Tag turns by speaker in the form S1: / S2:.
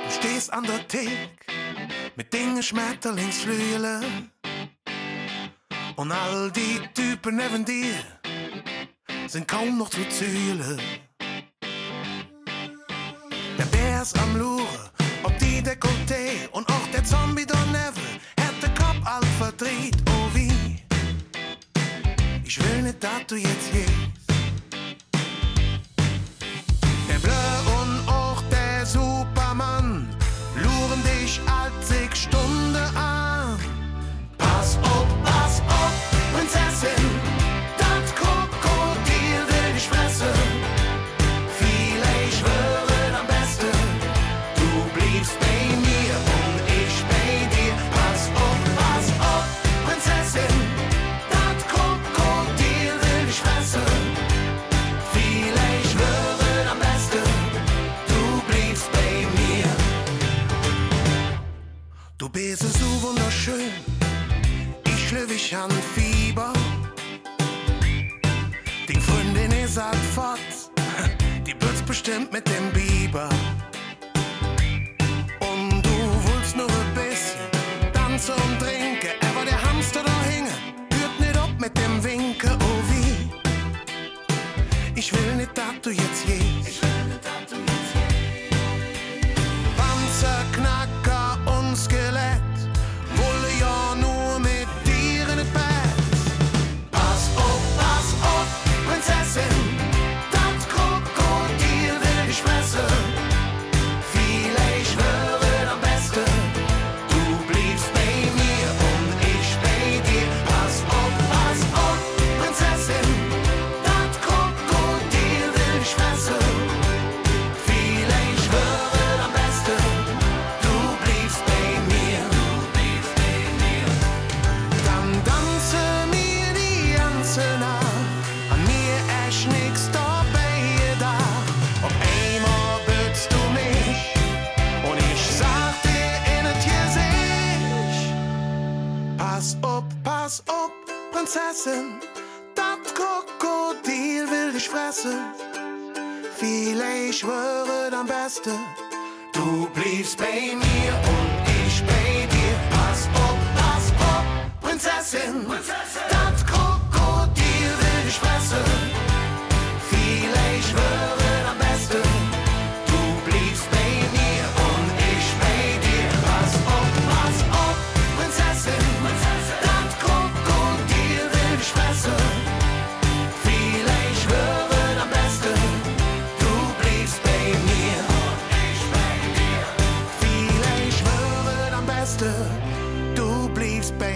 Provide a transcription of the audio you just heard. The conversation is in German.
S1: Du stehst an der Thek mit Dingen Schmetterlingsflügel und all die Typen neben dir sind kaum noch zu zählen. Der Bär ist am Luren, ob die Dekolleté und auch der Zombie daneben hat den Kopf alt verdreht. Oh wie, ich will nicht, dass du jetzt gehst. Der Blö und auch der Superman luren dich alt 6 Stunden an. Pass auf, Prinzessin, das Krokodil will dich fressen. Vielleicht wäre am besten, du bliebst bei mir und ich bei dir. Pass auf, Prinzessin, das Krokodil will dich fressen. Vielleicht wäre am besten, du bliebst bei mir. Du bist so wunderschön, ich schlüpf an Fieber. Die Freundin ist halt fort, die wird's bestimmt mit dem Biber. Und du willst nur ein bisschen tanzen und trinken, aber der Hamster da hinge hört nicht ab mit dem Winken. Oh wie, ich will nicht, dass du jetzt gehst. Panzerknacker und Skelett wollen ja nur mit dir in das Bett. Pass auf, Prinzessin, das Krokodil will dich fressen. Vielleicht wäre am besten, du bliebst bei mir und ich bei dir. Pass auf, Prinzessin, das Krokodil will dich fressen. Vielleicht wäre am besten, du bliebst bei mir. Dann tanze mir die ganze Nacht, an mir echt nix dabei da. Auf einmal bützt du mich und ich sag dir in das Gesicht: Pass auf, Prinzessin, das Krokodil will dich fressen. Vielleicht wäre am besten, du bliebst bei mir und ich bei dir. Pass auf, Prinzessin, das Krokodil will dich fressen. Vielleicht wäre am besten, du bliebst bei mir und ich bei dir. Pass auf, Prinzessin, das Krokodil will dich fressen. Vielleicht wäre am besten, du bliebst bei mir und ich bei dir. Vielleicht wäre am besten, du bliebst bei